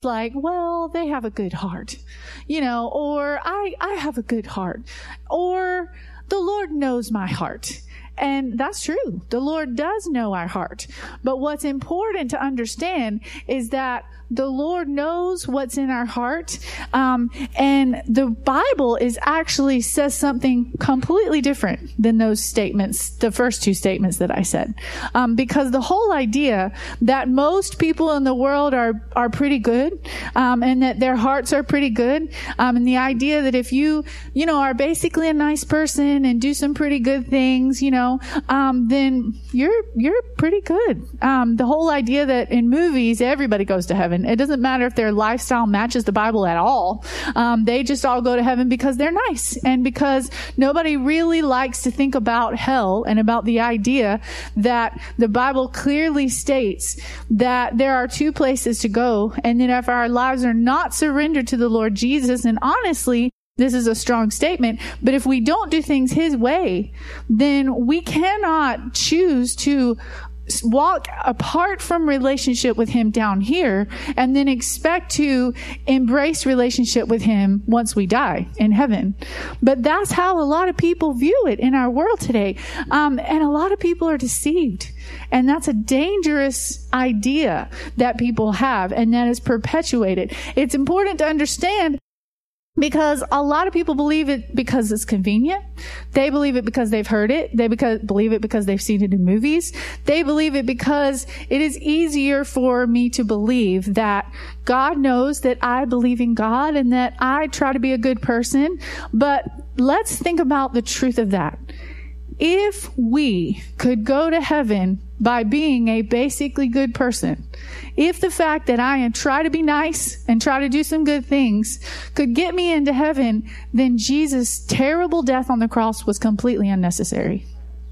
like, well, they have a good heart, or I have a good heart, or the Lord knows my heart. And that's true. The Lord does know our heart. But what's important to understand is that the Lord knows what's in our heart. And the Bible actually says something completely different than those statements, the first two statements that I said. Because the whole idea that most people in the world are pretty good, and that their hearts are pretty good, and the idea that if you are basically a nice person and do some pretty good things, then you're pretty good. The whole idea that in movies, everybody goes to heaven. It doesn't matter if their lifestyle matches the Bible at all. They just all go to heaven because they're nice, and because nobody really likes to think about hell and about the idea that the Bible clearly states that there are two places to go, and that if our lives are not surrendered to the Lord Jesus, and honestly, this is a strong statement, but if we don't do things His way, then we cannot choose to walk apart from relationship with Him down here and then expect to embrace relationship with Him once we die in heaven. But that's how a lot of people view it in our world today. And a lot of people are deceived. And that's a dangerous idea that people have, and that is perpetuated. It's important to understand, because a lot of people believe it because it's convenient. They believe it because they've heard it. They believe it because they've seen it in movies. They believe it because it is easier for me to believe that God knows that I believe in God and that I try to be a good person. But let's think about the truth of that. If we could go to heaven by being a basically good person, if the fact that I try to be nice and try to do some good things could get me into heaven, then Jesus' terrible death on the cross was completely unnecessary.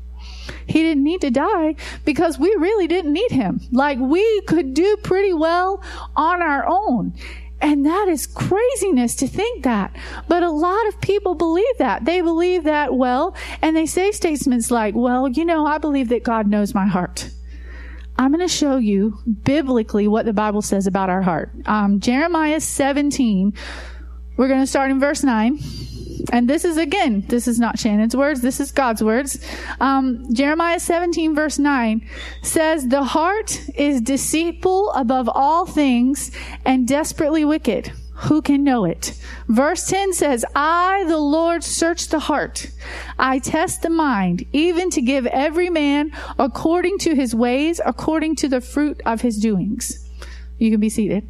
He didn't need to die because we really didn't need Him. Like, we could do pretty well on our own. And that is craziness to think that. But a lot of people believe that. They believe that, and they say statements like, I believe that God knows my heart. I'm going to show you biblically what the Bible says about our heart. Jeremiah 17, we're going to start in verse 9. And this is not Shannon's words. This is God's words. Jeremiah 17 verse 9 says, "The heart is deceitful above all things and desperately wicked. Who can know it?" Verse 10 says, "I, the Lord, search the heart. I test the mind, even to give every man according to his ways, according to the fruit of his doings." You can be seated.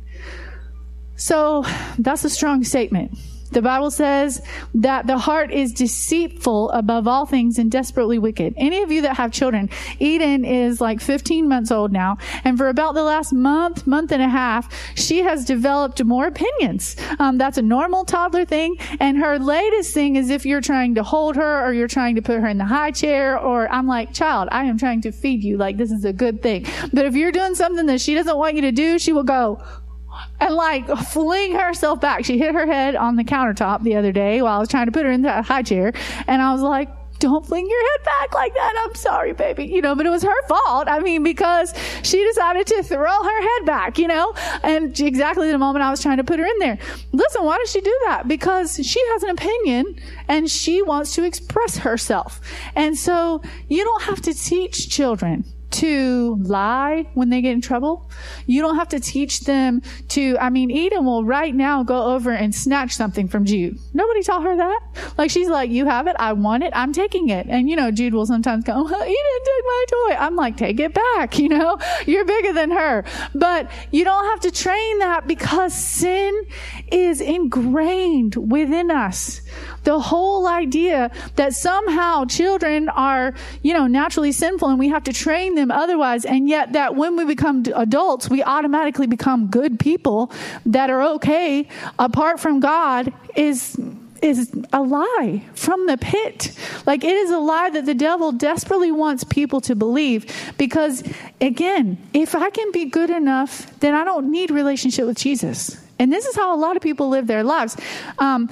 So that's a strong statement. The Bible says that the heart is deceitful above all things and desperately wicked. Any of you that have children, Eden is like 15 months old now. And for about the last month and a half, she has developed more opinions. That's a normal toddler thing. And her latest thing is if you're trying to hold her or you're trying to put her in the high chair, or I'm like, child, I am trying to feed you. Like, this is a good thing. But if you're doing something that she doesn't want you to do, she will go and fling herself back. She hit her head on the countertop the other day while I was trying to put her in the high chair. And I was like, don't fling your head back like that. I'm sorry, baby. But it was her fault. Because she decided to throw her head back, and exactly the moment I was trying to put her in there. Listen, why does she do that? Because she has an opinion and she wants to express herself. And so you don't have to teach children to lie when they get in trouble. You don't have to teach them to, Eden will right now go over and snatch something from Jude. Nobody taught her that. She's like, you have it, I want it, I'm taking it. And Jude will sometimes go, Eden took my toy. I'm like, take it back, you're bigger than her. But you don't have to train that, because sin is ingrained within us. The whole idea that somehow children are, naturally sinful and we have to train them otherwise, and yet that when we become adults, we automatically become good people that are okay apart from God is a lie from the pit. It is a lie that the devil desperately wants people to believe, because again, if I can be good enough, then I don't need relationship with Jesus. And this is how a lot of people live their lives. God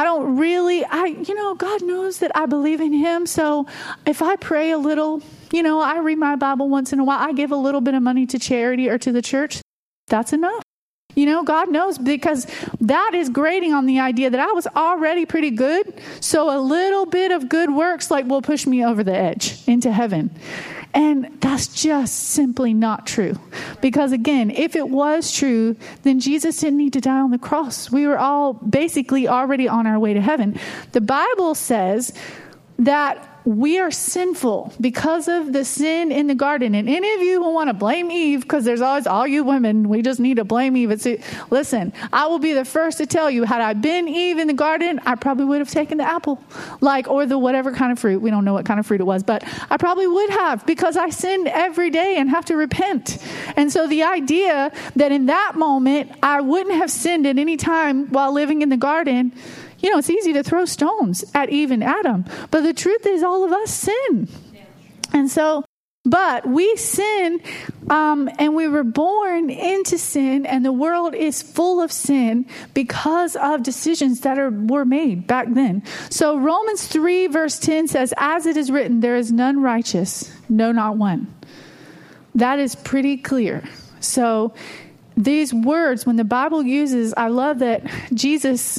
knows that I believe in Him. So if I pray a little, I read my Bible once in a while, I give a little bit of money to charity or to the church, that's enough. God knows, because that is grating on the idea that I was already pretty good. So a little bit of good works will push me over the edge into heaven. And that's just simply not true. Because again, if it was true, then Jesus didn't need to die on the cross. We were all basically already on our way to heaven. The Bible says that we are sinful because of the sin in the garden. And any of you who want to blame Eve, because there's always all you women, we just need to blame Eve. Listen, I will be the first to tell you, had I been Eve in the garden, I probably would have taken the apple, or the whatever kind of fruit. We don't know what kind of fruit it was, but I probably would have, because I sinned every day and have to repent. And so the idea that in that moment, I wouldn't have sinned at any time while living in the garden, it's easy to throw stones at Eve and Adam. But the truth is, all of us sin. And so, but we sin, and we were born into sin, and the world is full of sin because of decisions that were made back then. So Romans 3 verse 10 says, as it is written, there is none righteous, no, not one. That is pretty clear. So these words, when the Bible uses, I love that Jesus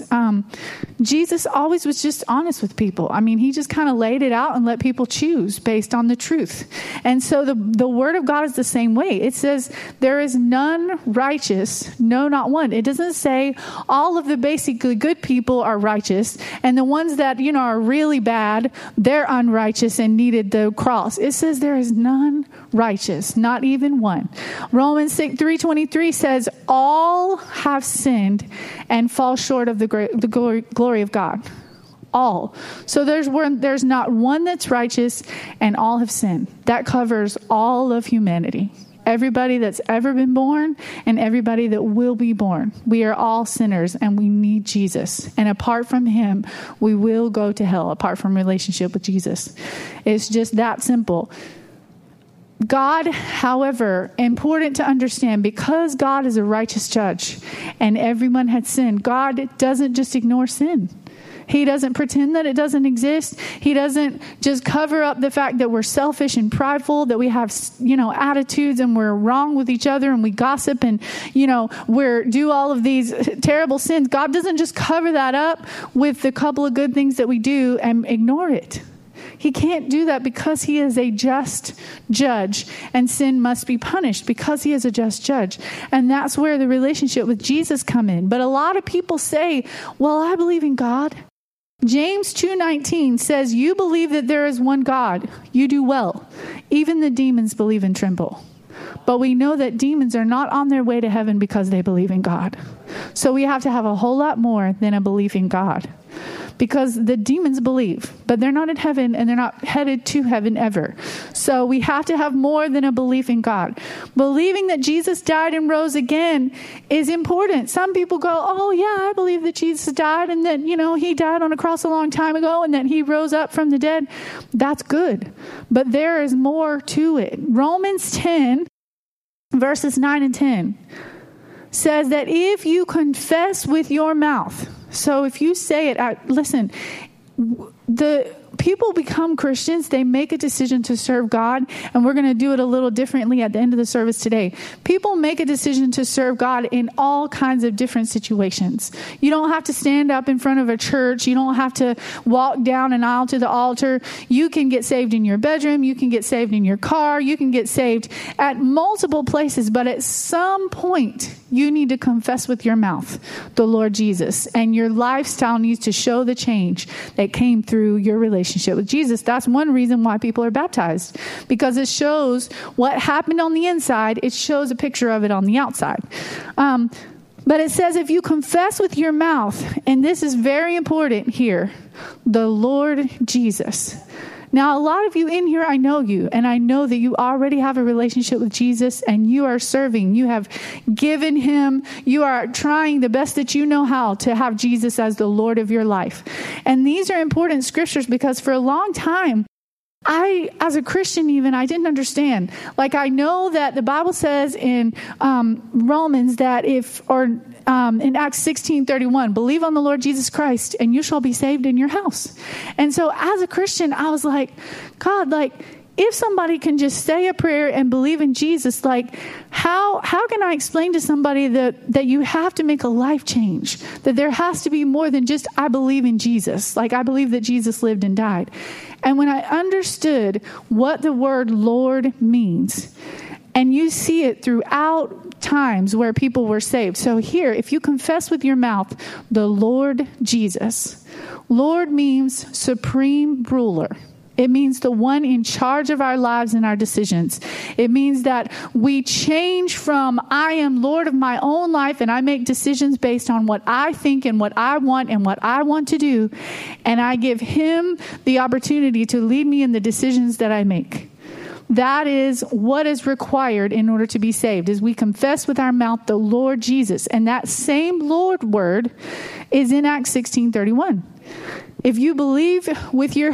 always was just honest with people. I mean, he just kind of laid it out and let people choose based on the truth. And so the word of God is the same way. It says, there is none righteous, no, not one. It doesn't say all of the basically good people are righteous, and the ones that, are really bad, they're unrighteous and needed the cross. It says there is none righteous, not even one. Romans 3:23 says, all have sinned and fall short of the glory of God. All. So there's not one that's righteous, and all have sinned. That covers all of humanity. Everybody that's ever been born and everybody that will be born. We are all sinners, and we need Jesus. And apart from him, we will go to hell, apart from relationship with Jesus. It's just that simple. God, however, important to understand, because God is a righteous judge and everyone had sinned, God doesn't just ignore sin. He doesn't pretend that it doesn't exist. He doesn't just cover up the fact that we're selfish and prideful, that we have, attitudes, and we're wrong with each other, and we gossip, and, we do all of these terrible sins. God doesn't just cover that up with the couple of good things that we do and ignore it. He can't do that, because he is a just judge, and sin must be punished because he is a just judge. And that's where the relationship with Jesus come in. But a lot of people say, well, I believe in God. James 2:19 says, you believe that there is one God. You do well. Even the demons believe and tremble. But we know that demons are not on their way to heaven because they believe in God. So we have to have a whole lot more than a belief in God. Because the demons believe, but they're not in heaven, and they're not headed to heaven ever. So we have to have more than a belief in God. Believing that Jesus died and rose again is important. Some people go, oh yeah, I believe that Jesus died, and that, he died on a cross a long time ago, and that he rose up from the dead. That's good. But there is more to it. Romans 10, verses 9 and 10 says that if you confess with your mouth, so if you say it, listen, the people become Christians, they make a decision to serve God, and we're going to do it a little differently at the end of the service today. People make a decision to serve God in all kinds of different situations. You don't have to stand up in front of a church. You don't have to walk down an aisle to the altar. You can get saved in your bedroom. You can get saved in your car. You can get saved at multiple places, but at some point, you need to confess with your mouth the Lord Jesus, and your lifestyle needs to show the change that came through your relationship with Jesus. That's one reason why people are baptized, because it shows what happened on the inside. It shows a picture of it on the outside. But it says, if you confess with your mouth, and this is very important here, the Lord Jesus. Now, a lot of you in here, I know you, and I know that you already have a relationship with Jesus, and you are serving. You have given him. You are trying the best that you know how to have Jesus as the Lord of your life. And these are important scriptures, because for a long time, as a Christian even, I didn't understand. I know that the Bible says in Romans that in Acts 16:31, believe on the Lord Jesus Christ and you shall be saved in your house. And so as a Christian, I was like, God, if somebody can just say a prayer and believe in Jesus, like how can I explain to somebody that you have to make a life change, that there has to be more than just, I believe in Jesus. Like I believe that Jesus lived and died. And when I understood what the word Lord means, and you see it throughout times where people were saved. So here, if you confess with your mouth, the Lord Jesus, Lord means supreme ruler. It means the one in charge of our lives and our decisions. It means that we change from I am Lord of my own life and I make decisions based on what I think and what I want to do. And I give him the opportunity to lead me in the decisions that I make. That is what is required in order to be saved, is we confess with our mouth the Lord Jesus. And that same Lord word is in Acts 16:31. If you believe believe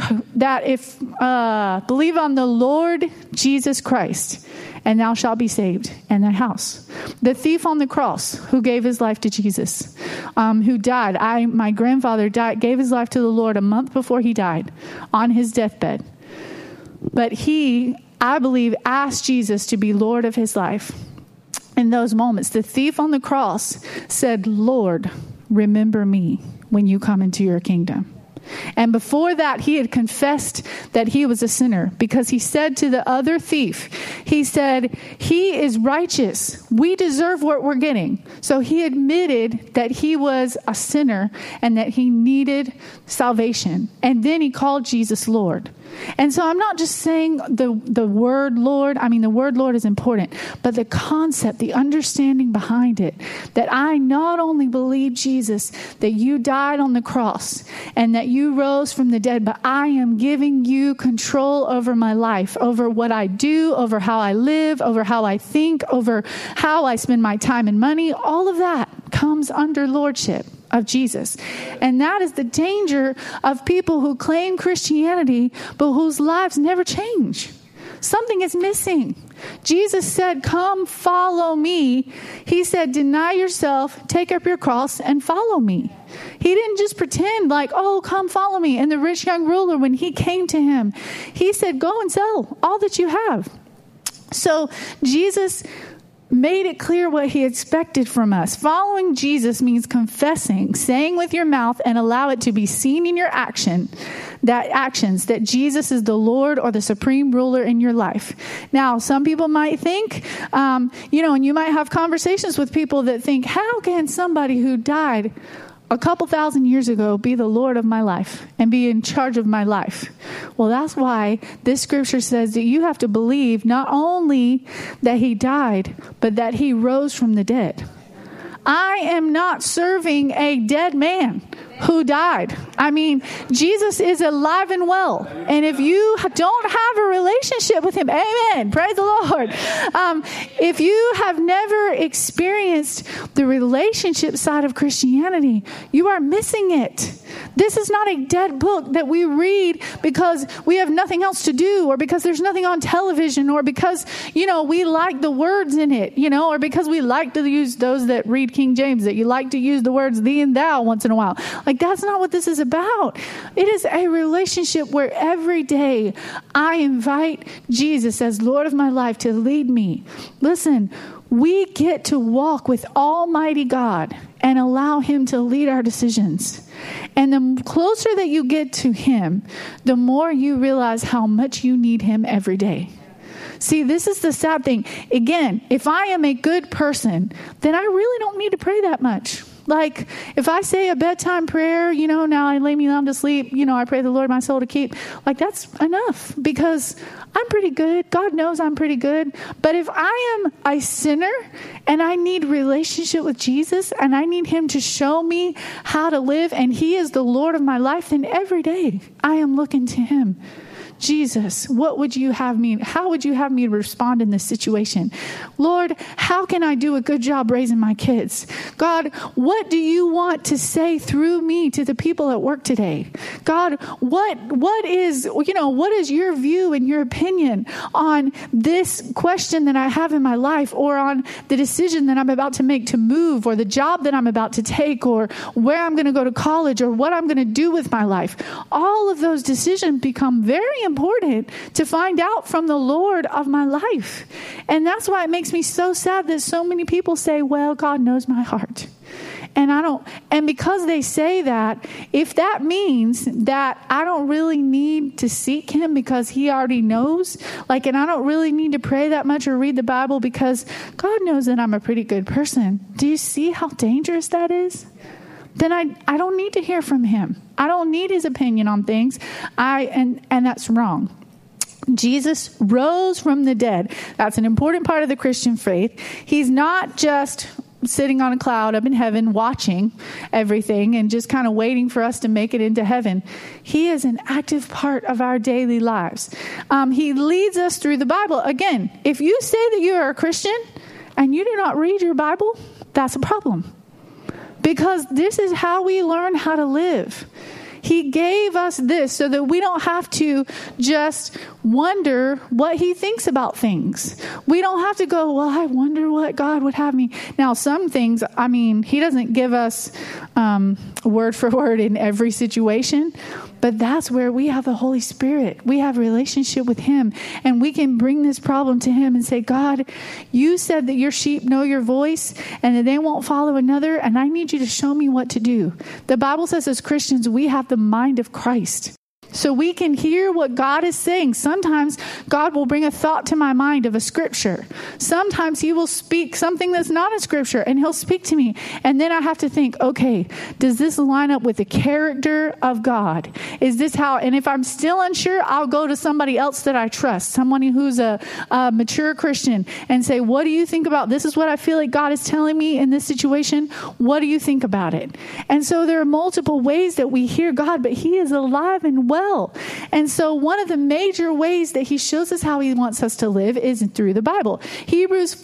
on the Lord Jesus Christ, and thou shalt be saved, and thy house. The thief on the cross who gave his life to Jesus, who died. My grandfather gave his life to the Lord a month before he died on his deathbed. But he, I believe, asked Jesus to be Lord of his life. In those moments, the thief on the cross said, Lord, remember me when you come into your kingdom. And before that, he had confessed that he was a sinner, because he said to the other thief, he said, he is righteous. We deserve what we're getting. So he admitted that he was a sinner and that he needed salvation. And then he called Jesus Lord. And so I'm not just saying the word Lord. I mean, the word Lord is important, but the concept, the understanding behind it, that I not only believe, Jesus, that you died on the cross and that you rose from the dead, but I am giving you control over my life, over what I do, over how I live, over how I think, over how I spend my time and money. All of that comes under lordship of Jesus. And that is the danger of people who claim Christianity, but whose lives never change. Something is missing. Jesus said, come follow me. He said, deny yourself, take up your cross and follow me. He didn't just pretend like, oh, come follow me. And the rich young ruler, when he came to him, he said, go and sell all that you have. So Jesus made it clear what he expected from us. Following Jesus means confessing, saying with your mouth, and allow it to be seen in your actions that Jesus is the Lord or the supreme ruler in your life. Now, some people might think, and you might have conversations with people that think, how can somebody who died a couple thousand years ago be the Lord of my life and be in charge of my life? Well, that's why this scripture says that you have to believe not only that he died, but that he rose from the dead. I am not serving a dead man who died. I mean, Jesus is alive and well. And if you don't have a relationship with him, amen, praise the Lord. If you have never experienced the relationship side of Christianity, you are missing it. This is not a dead book that we read because we have nothing else to do, or because there's nothing on television, or because, we like the words in it, or because we like to use those that read King James, that you like to use the words thee and thou once in a while. Like, that's not what this is about. It is a relationship where every day I invite Jesus as Lord of my life to lead me. Listen, we get to walk with Almighty God and allow him to lead our decisions. And the closer that you get to him, the more you realize how much you need him every day. See, this is the sad thing. Again, if I am a good person, then I really don't need to pray that much. Like, if I say a bedtime prayer, now I lay me down to sleep, I pray the Lord my soul to keep. Like, that's enough, because I'm pretty good. God knows I'm pretty good. But if I am a sinner and I need relationship with Jesus and I need him to show me how to live, and he is the Lord of my life, then every day I am looking to him. Jesus, what would you have me? How would you have me respond in this situation? Lord, how can I do a good job raising my kids? God, what do you want to say through me to the people at work today? God, what is your view and your opinion on this question that I have in my life, or on the decision that I'm about to make to move, or the job that I'm about to take, or where I'm going to go to college, or what I'm going to do with my life? All of those decisions become very important important to find out from the Lord of my life. And that's why it makes me so sad that so many people say, well, God knows my heart. And because they say that, if that means that I don't really need to seek him because he already knows, and I don't really need to pray that much or read the Bible because God knows that I'm a pretty good person. Do you see how dangerous that is? Then I don't need to hear from him. I don't need his opinion on things. And that's wrong. Jesus rose from the dead. That's an important part of the Christian faith. He's not just sitting on a cloud up in heaven watching everything and just kind of waiting for us to make it into heaven. He is an active part of our daily lives. He leads us through the Bible. Again, if you say that you are a Christian and you do not read your Bible, that's a problem. Because this is how we learn how to live. He gave us this so that we don't have to just wonder what he thinks about things. We don't have to go, well, I wonder what God would have me. Now, some things, he doesn't give us word for word in every situation, but that's where we have the Holy Spirit. We have a relationship with him, and we can bring this problem to him and say, God, you said that your sheep know your voice and that they won't follow another, and I need you to show me what to do. The Bible says as Christians, we have the mind of Christ. So we can hear what God is saying. Sometimes God will bring a thought to my mind of a scripture. Sometimes he will speak something that's not a scripture and he'll speak to me. And then I have to think, okay, does this line up with the character of God? Is this how, and if I'm still unsure, I'll go to somebody else that I trust, someone who's a mature Christian, and say, what do you think about this? Is what I feel like God is telling me in this situation. What do you think about it? And so there are multiple ways that we hear God, but he is alive and well. And so one of the major ways that he shows us how he wants us to live is through the Bible. Hebrews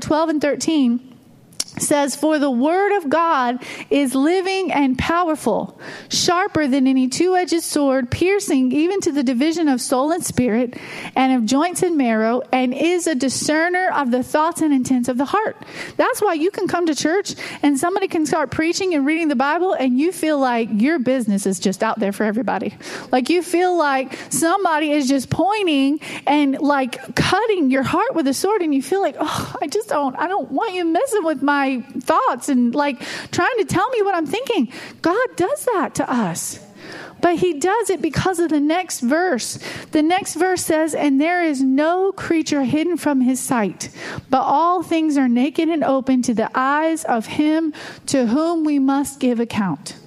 4:12-13 says, for the word of God is living and powerful, sharper than any two-edged sword, piercing even to the division of soul and spirit and of joints and marrow, and is a discerner of the thoughts and intents of the heart. That's why you can come to church and somebody can start preaching and reading the Bible and you feel like your business is just out there for everybody. Like you feel like somebody is just pointing and cutting your heart with a sword, and you feel like, oh, I don't want you messing with my thoughts and trying to tell me what I'm thinking. God does that to us. But he does it because of the next verse. The next verse says, and there is no creature hidden from his sight, but all things are naked and open to the eyes of him to whom we must give account.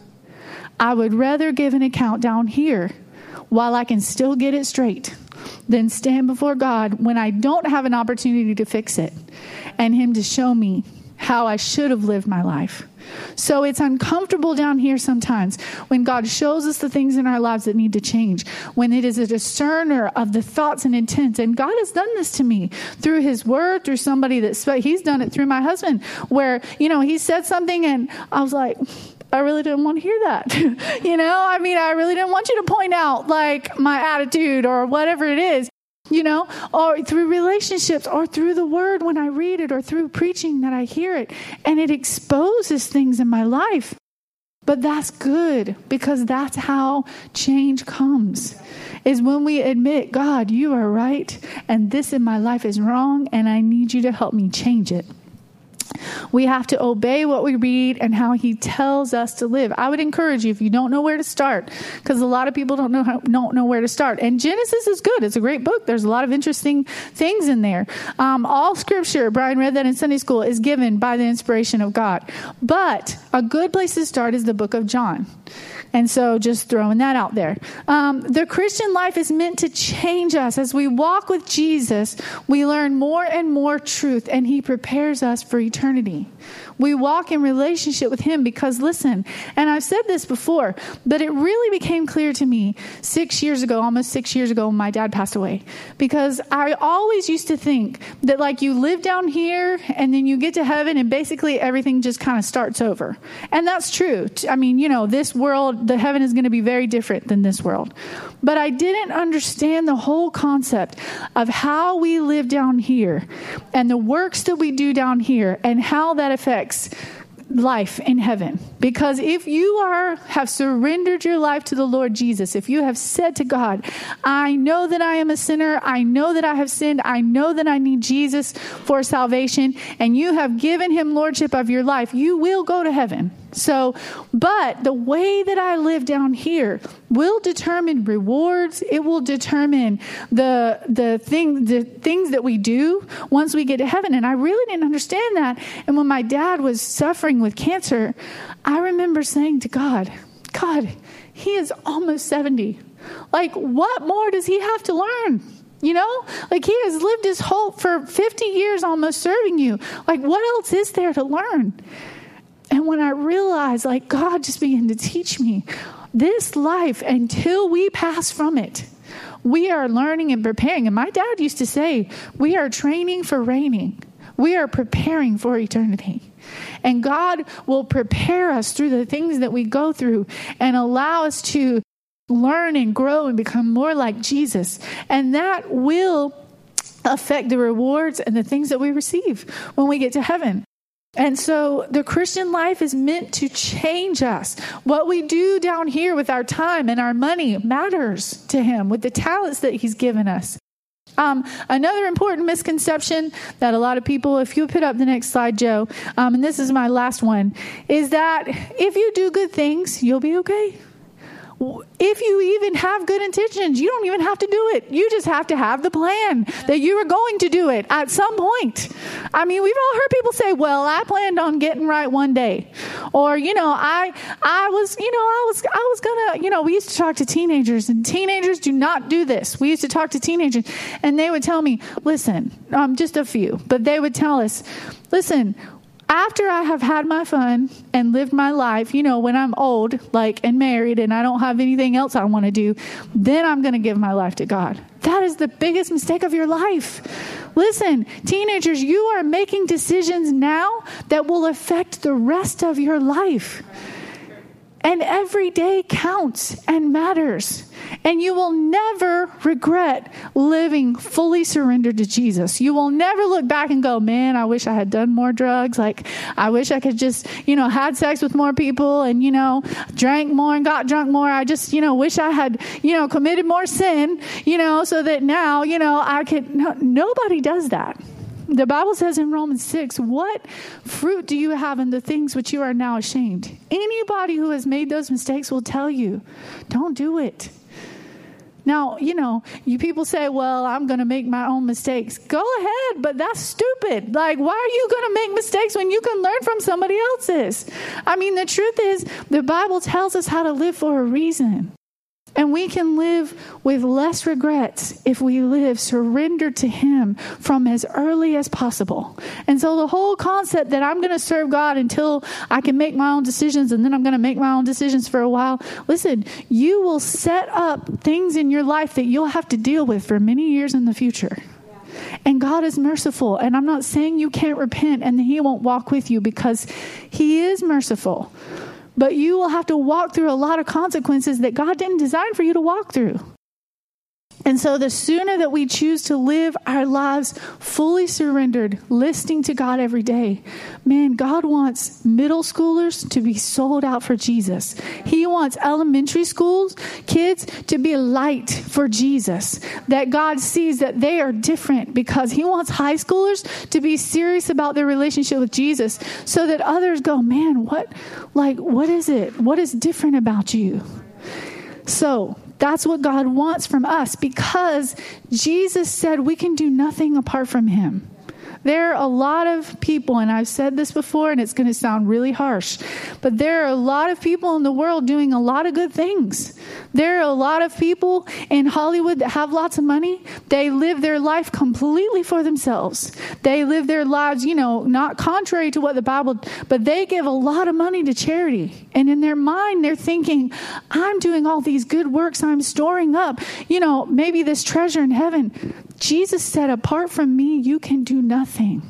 I would rather give an account down here while I can still get it straight than stand before God when I don't have an opportunity to fix it and him to show me how I should have lived my life. So it's uncomfortable down here sometimes when God shows us the things in our lives that need to change, when it is a discerner of the thoughts and intents. And God has done this to me through his word, through somebody he's done it through my husband, where, he said something and I was like, I really didn't want to hear that. I really didn't want you to point out my attitude or whatever it is. Or through relationships or through the word when I read it or through preaching that I hear it and it exposes things in my life. But that's good because that's how change comes, is when we admit, God, you are right and this in my life is wrong and I need you to help me change it. We have to obey what we read and how he tells us to live. I would encourage you, if you don't know where to start, because a lot of people don't know where to start. And Genesis is good. It's a great book. There's a lot of interesting things in there. All scripture, Brian read that in Sunday school, is given by the inspiration of God. But a good place to start is the book of John. And so just throwing that out there. The Christian life is meant to change us. As we walk with Jesus, we learn more and more truth, and he prepares us for eternity. We walk in relationship with him because, listen, and I've said this before, but it really became clear to me almost 6 years ago when my dad passed away. Because I always used to think that you live down here and then you get to heaven and basically everything just kind of starts over. And that's true. This world, the heaven is going to be very different than this world. But I didn't understand the whole concept of how we live down here and the works that we do down here and how that affects life in heaven. Because if you have surrendered your life to the Lord Jesus, if you have said to God, I know that I am a sinner, I know that I have sinned, I know that I need Jesus for salvation, and you have given him lordship of your life, you will go to heaven. So, but the way that I live down here will determine rewards. It will determine the things that we do once we get to heaven. And I really didn't understand that. And when my dad was suffering with cancer, I remember saying to God, he is almost 70. Like, what more does he have to learn? You know, like he has lived his whole for 50 years almost serving you. Like, what else is there to learn? And when I realized, like, God just began to teach me this life until we pass from it, we are learning and preparing. And my dad used to say, we are training for reigning. We are preparing for eternity. And God will prepare us through the things that we go through and allow us to learn and grow and become more like Jesus. And that will affect the rewards and the things that we receive when we get to heaven. And so the Christian life is meant to change us. What we do down here with our time and our money matters to him, with the talents that he's given us. Another important misconception that a lot of people, if you put up the next slide, Joe, and this is my last one, is that if you do good things, you'll be okay. If you even have good intentions, you don't even have to do it. You just have to have the plan that you are going to do it at some point. I mean, we've all heard people say, well, I planned on getting right one day. Or, I was gonna, we used to talk to teenagers, and teenagers do not do this. We used to talk to teenagers and they would tell me, listen, just a few, but they would tell us, listen, after I have had my fun and lived my life, when I'm old, and married, and I don't have anything else I want to do, then I'm going to give my life to God. That is the biggest mistake of your life. Listen, teenagers, you are making decisions now that will affect the rest of your life. And every day counts and matters. And you will never regret living fully surrendered to Jesus. You will never look back and go, man, I wish I had done more drugs. I wish I could just, had sex with more people and, drank more and got drunk more. I just, wish I had, committed more sin, so that now, I could. No, nobody does that. The Bible says in Romans 6, what fruit do you have in the things which you are now ashamed? Anybody who has made those mistakes will tell you, don't do it. Now, you people say, well, I'm going to make my own mistakes. Go ahead, but that's stupid. Why are you going to make mistakes when you can learn from somebody else's? I mean, the truth is, the Bible tells us how to live for a reason. And we can live with less regrets if we live surrendered to him from as early as possible. And so the whole concept that I'm going to serve God until I can make my own decisions, and then I'm going to make my own decisions for a while. Listen, you will set up things in your life that you'll have to deal with for many years in the future. And God is merciful. And I'm not saying you can't repent and he won't walk with you, because he is merciful. But you will have to walk through a lot of consequences that God didn't design for you to walk through. And so the sooner that we choose to live our lives fully surrendered, listening to God every day, man, God wants middle schoolers to be sold out for Jesus. He wants elementary schools, kids to be a light for Jesus, that God sees that they are different, because he wants high schoolers to be serious about their relationship with Jesus, so that others go, man, what is it? What is different about you? So that's what God wants from us, because Jesus said we can do nothing apart from him. There are a lot of people, and I've said this before, and it's going to sound really harsh, but there are a lot of people in the world doing a lot of good things. There are a lot of people in Hollywood that have lots of money. They live their life completely for themselves. They live their lives, not contrary to what the Bible, but they give a lot of money to charity. And in their mind, they're thinking, I'm doing all these good works. I'm storing up, maybe this treasure in heaven. Jesus said, apart from me, you can do nothing.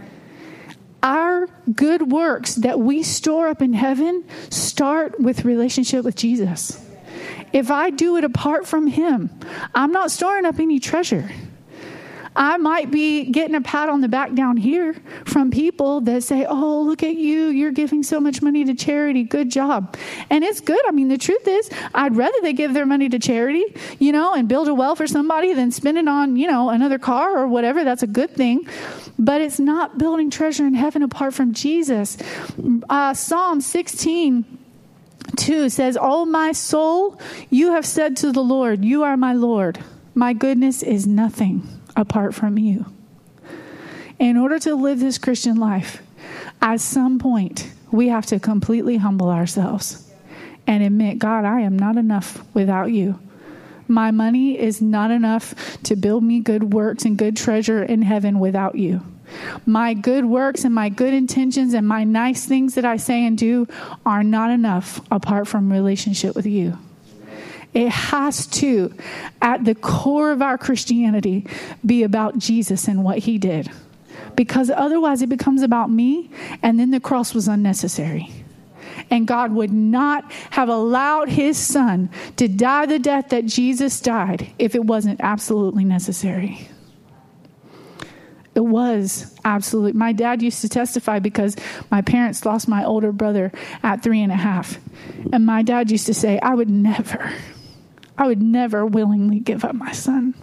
Our good works that we store up in heaven start with relationship with Jesus. If I do it apart from him, I'm not storing up any treasure. I might be getting a pat on the back down here from people that say, oh, look at you. You're giving so much money to charity. Good job. And it's good. I mean, the truth is, I'd rather they give their money to charity, and build a well for somebody than spend it on, another car or whatever. That's a good thing. But it's not building treasure in heaven apart from Jesus. Psalm 16:2 says, "Oh, my soul, you have said to the Lord, you are my Lord. My goodness is nothing apart from you." In order to live this Christian life, at some point, we have to completely humble ourselves and admit, God, I am not enough without you. My money is not enough to build me good works and good treasure in heaven without you. My good works and my good intentions and my nice things that I say and do are not enough apart from relationship with you. It has to, at the core of our Christianity, be about Jesus and what he did. Because otherwise it becomes about me, and then the cross was unnecessary. And God would not have allowed his son to die the death that Jesus died if it wasn't absolutely necessary. It was absolutely. My dad used to testify because my parents lost my older brother at 3.5. And my dad used to say, I would never willingly give up my son.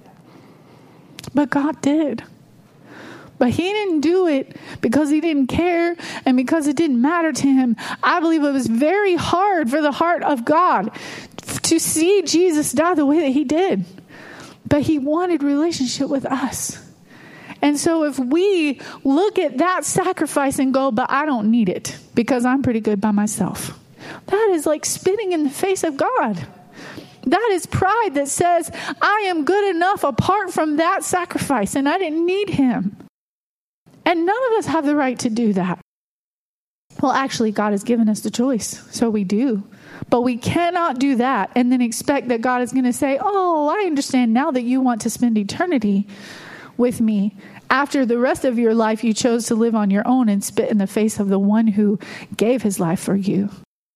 But God did. But he didn't do it because he didn't care and because it didn't matter to him. I believe it was very hard for the heart of God to see Jesus die the way that he did. But he wanted relationship with us. And so if we look at that sacrifice and go, but I don't need it because I'm pretty good by myself, that is like spitting in the face of God. That is pride that says, I am good enough apart from that sacrifice and I didn't need him. And none of us have the right to do that. Well, actually, God has given us the choice, so we do. But we cannot do that and then expect that God is going to say, oh, I understand now that you want to spend eternity with me. After the rest of your life, you chose to live on your own and spit in the face of the one who gave his life for you.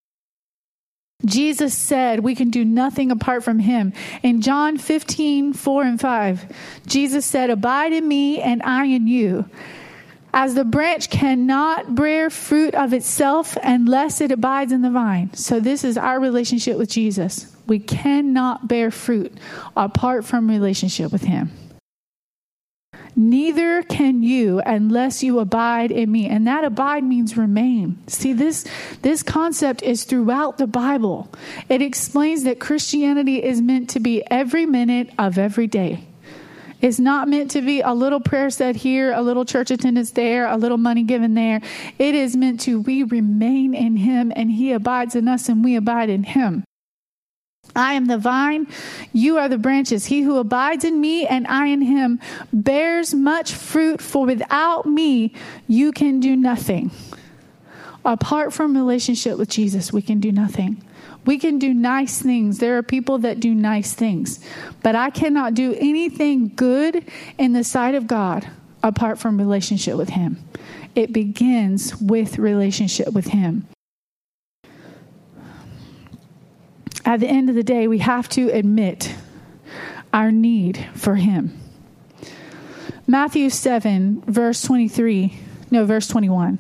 Jesus said we can do nothing apart from him. In John 15:4-5, Jesus said, abide in me and I in you. As the branch cannot bear fruit of itself unless it abides in the vine. So this is our relationship with Jesus. We cannot bear fruit apart from relationship with him. Neither can you unless you abide in me. And that abide means remain. See, this concept is throughout the Bible. It explains that Christianity is meant to be every minute of every day. It's not meant to be a little prayer said here, a little church attendance there, a little money given there. It is meant to we remain in him and he abides in us and we abide in him. I am the vine, you are the branches. He who abides in me and I in him bears much fruit, for without me you can do nothing. Apart from relationship with Jesus, we can do nothing. We can do nice things. There are people that do nice things. But I cannot do anything good in the sight of God apart from relationship with him. It begins with relationship with him. At the end of the day, we have to admit our need for him. Matthew 7, verse 21.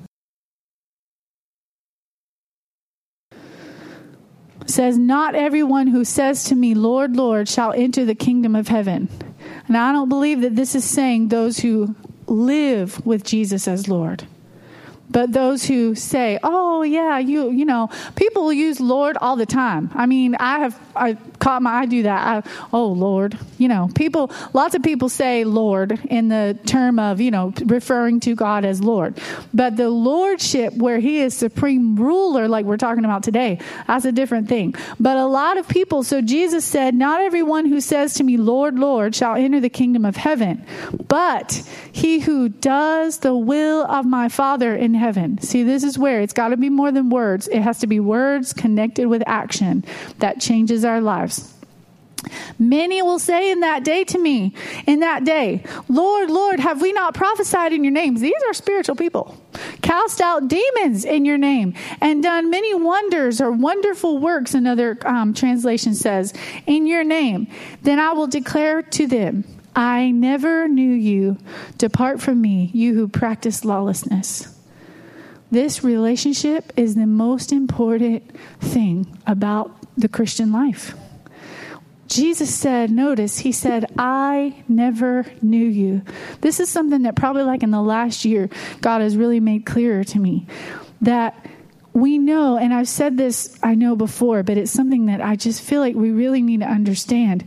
Says, not everyone who says to me, Lord, Lord, shall enter the kingdom of heaven. And I don't believe that this is saying those who live with Jesus as Lord. But those who say, oh, yeah, you know, people use Lord all the time. I mean, I do that. Oh, Lord, lots of people say Lord in the term of, referring to God as Lord. But the lordship where he is supreme ruler, like we're talking about today, that's a different thing. But a lot of people, so Jesus said, not everyone who says to me, Lord, Lord, shall enter the kingdom of heaven, but he who does the will of my Father in heaven. See, this is where it's got to be more than words. It has to be words connected with action that changes our lives. Many will say in that day to me, Lord, Lord, have we not prophesied in your name? These are spiritual people. Cast out demons in your name and done many wonders or wonderful works, another translation says, in your name. Then I will declare to them, I never knew you. Depart from me, you who practice lawlessness. This relationship is the most important thing about the Christian life. Jesus said, notice, he said, I never knew you. This is something that probably like in the last year, God has really made clearer to me. That we know, and I've said this, I know before, but it's something that I just feel like we really need to understand.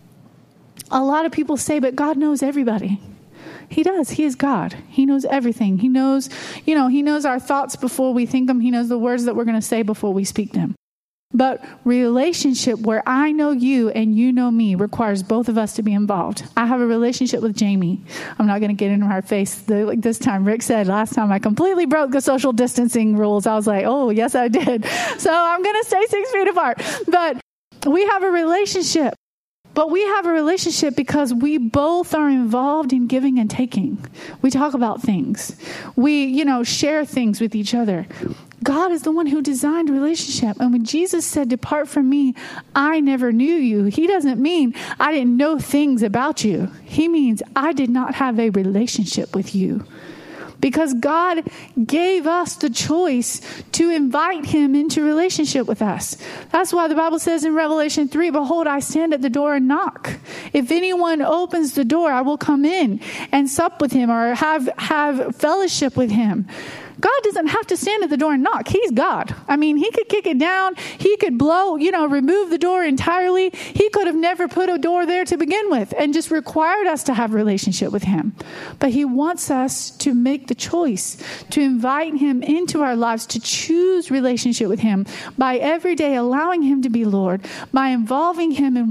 A lot of people say, but God knows everybody. He does. He is God. He knows everything. He knows, he knows our thoughts before we think them. He knows the words that we're going to say before we speak them. But relationship where I know you and you know me requires both of us to be involved. I have a relationship with Jamie. I'm not going to get into her face. Like this time, Rick said, last time I completely broke the social distancing rules. I was like, oh, yes, I did. So I'm going to stay 6 feet apart. But we have a relationship. But we have a relationship because we both are involved in giving and taking. We talk about things. We, share things with each other. God is the one who designed relationship. And when Jesus said, depart from me, I never knew you, he doesn't mean I didn't know things about you. He means I did not have a relationship with you. Because God gave us the choice to invite him into relationship with us. That's why the Bible says in Revelation 3, behold, I stand at the door and knock. If anyone opens the door, I will come in and sup with him or have fellowship with him. God doesn't have to stand at the door and knock. He's God. I mean, he could kick it down. He could remove the door entirely. He could have never put a door there to begin with and just required us to have a relationship with him. But he wants us to make the choice to invite him into our lives, to choose relationship with him by every day allowing him to be Lord, by involving him in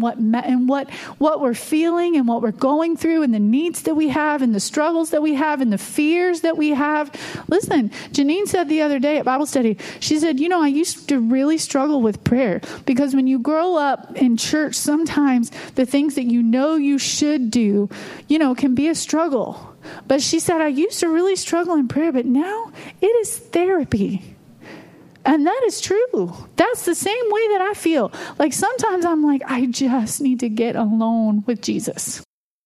what we're feeling and what we're going through and the needs that we have and the struggles that we have and the fears that we have. Listen, Janine said the other day at Bible study, she said, I used to really struggle with prayer because when you grow up in church, sometimes the things that you should do, can be a struggle. But she said, I used to really struggle in prayer, but now it is therapy. And that is true. That's the same way that I feel. Like sometimes I'm like, I just need to get alone with Jesus.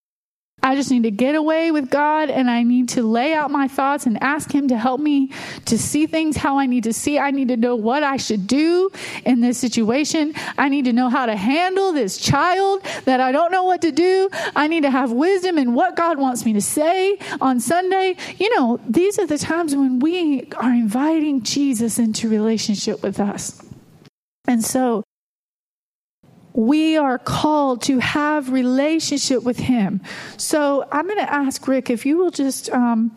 I just need to get away with God and I need to lay out my thoughts and ask him to help me to see things how I need to see. I need to know what I should do in this situation. I need to know how to handle this child that I don't know what to do. I need to have wisdom in what God wants me to say on Sunday. These are the times when we are inviting Jesus into relationship with us. And so we are called to have relationship with him. So I'm going to ask Rick if you will just, or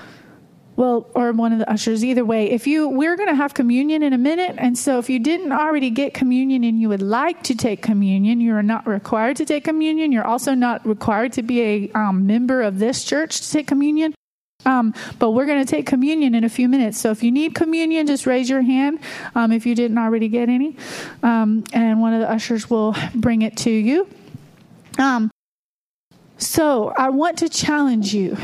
one of the ushers, either way, we're going to have communion in a minute. And so if you didn't already get communion and you would like to take communion, you are not required to take communion. You're also not required to be a member of this church to take communion. But we're going to take communion in a few minutes. So if you need communion, just raise your hand if you didn't already get any. And one of the ushers will bring it to you. So I want to challenge you.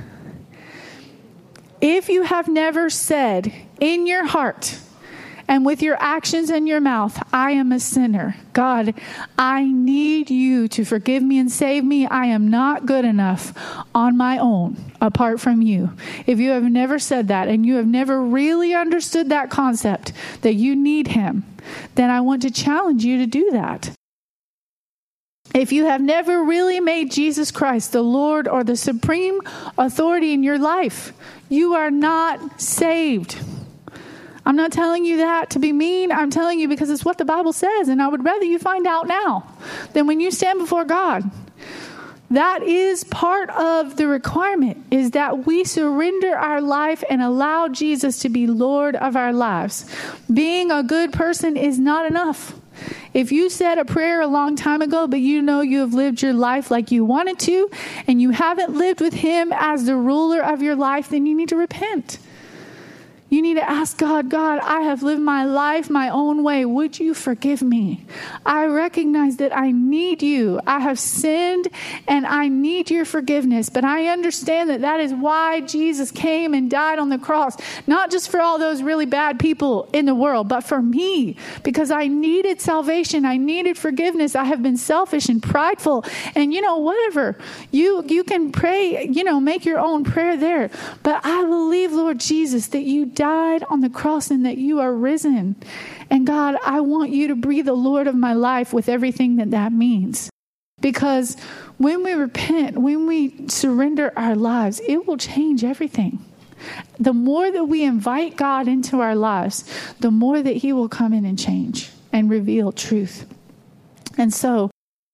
If you have never said in your heart and with your actions and your mouth, I am a sinner. God, I need you to forgive me and save me. I am not good enough on my own apart from you. If you have never said that and you have never really understood that concept that you need him, then I want to challenge you to do that. If you have never really made Jesus Christ the Lord or the supreme authority in your life, you are not saved. I'm not telling you that to be mean. I'm telling you because it's what the Bible says, and I would rather you find out now than when you stand before God. That is part of the requirement, is that we surrender our life and allow Jesus to be Lord of our lives. Being a good person is not enough. If you said a prayer a long time ago, but you have lived your life like you wanted to, and you haven't lived with him as the ruler of your life, then you need to repent. You need to ask God, God, I have lived my life my own way. Would you forgive me? I recognize that I need you. I have sinned and I need your forgiveness. But I understand that that is why Jesus came and died on the cross. Not just for all those really bad people in the world, but for me. Because I needed salvation. I needed forgiveness. I have been selfish and prideful. And whatever. You can pray, make your own prayer there. But I believe, Lord Jesus, that you died on the cross and that you are risen. And God, I want you to be the Lord of my life with everything that means. Because when we repent, when we surrender our lives, it will change everything. The more that we invite God into our lives, the more that he will come in and change and reveal truth. And so,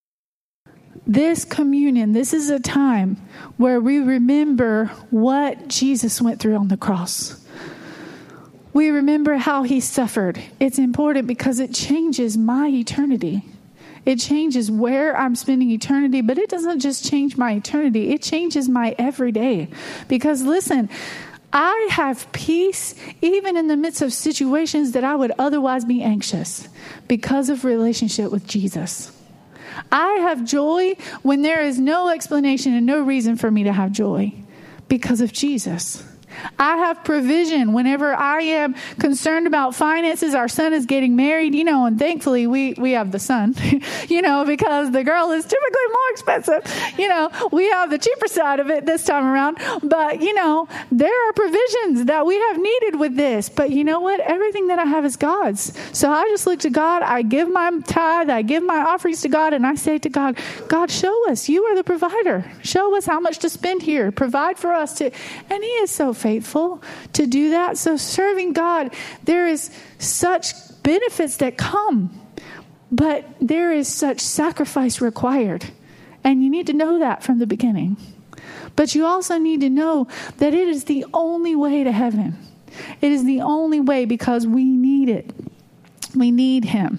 this communion, this is a time where we remember what Jesus went through on the cross. We remember how he suffered. It's important because it changes my eternity. It changes where I'm spending eternity, but it doesn't just change my eternity. It changes my everyday. Because listen, I have peace even in the midst of situations that I would otherwise be anxious because of relationship with Jesus. I have joy when there is no explanation and no reason for me to have joy because of Jesus. I have provision whenever I am concerned about finances. Our son is getting married, and thankfully we have the son, because the girl is typically more expensive. We have the cheaper side of it this time around. But, there are provisions that we have needed with this. But you know what? Everything that I have is God's. So I just look to God. I give my tithe. I give my offerings to God. And I say to God, God, show us. You are the provider. Show us how much to spend here. Provide for us and he is so faithful to do that. So serving God, there is such benefits that come, but there is such sacrifice required. And you need to know that from the beginning. But you also need to know that it is the only way to heaven. It is the only way because we need it. We need him.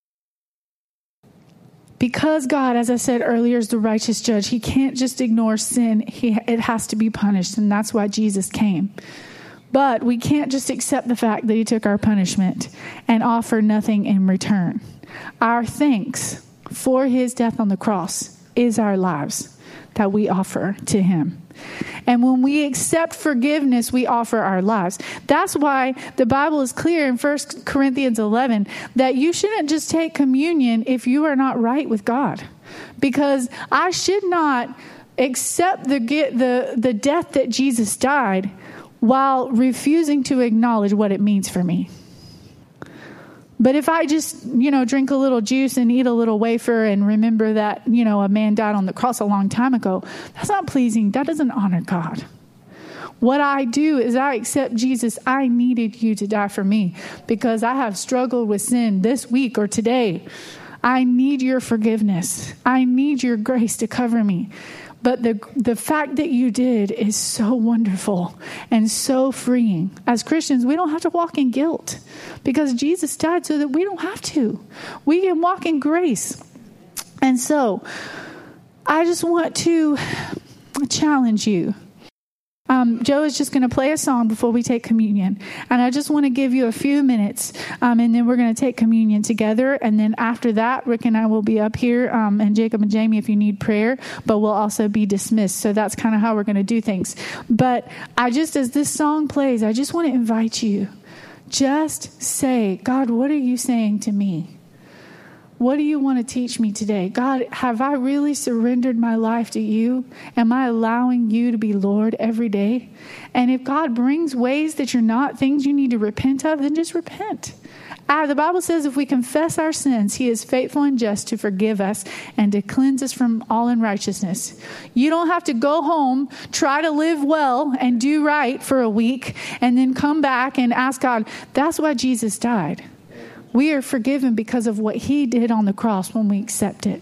Because God, as I said earlier, is the righteous judge, he can't just ignore sin. It has to be punished, and that's why Jesus came. But we can't just accept the fact that he took our punishment and offer nothing in return. Our thanks for his death on the cross is our lives that we offer to him. And when we accept forgiveness, we offer our lives. That's why the Bible is clear in 1 Corinthians 11 that you shouldn't just take communion if you are not right with God. Because I should not accept the death that Jesus died while refusing to acknowledge what it means for me. But if I just, drink a little juice and eat a little wafer and remember that, a man died on the cross a long time ago, that's not pleasing. That doesn't honor God. What I do is I accept Jesus. I needed you to die for me because I have struggled with sin this week or today. I need your forgiveness. I need your grace to cover me. But the fact that you did is so wonderful and so freeing. As Christians, we don't have to walk in guilt because Jesus died so that we don't have to. We can walk in grace. And so I just want to challenge you. Joe is just going to play a song before we take communion. And I just want to give you a few minutes, and then we're going to take communion together. And then after that, Rick and I will be up here, and Jacob and Jamie if you need prayer, but we'll also be dismissed. So that's kind of how we're going to do things. But as this song plays, I just want to invite you. Just say, God, what are you saying to me? What do you want to teach me today? God, have I really surrendered my life to you? Am I allowing you to be Lord every day? And if God brings ways that you're not, things you need to repent of, then just repent. The Bible says if we confess our sins, he is faithful and just to forgive us and to cleanse us from all unrighteousness. You don't have to go home, try to live well and do right for a week, and then come back and ask God. That's why Jesus died. We are forgiven because of what he did on the cross when we accept it.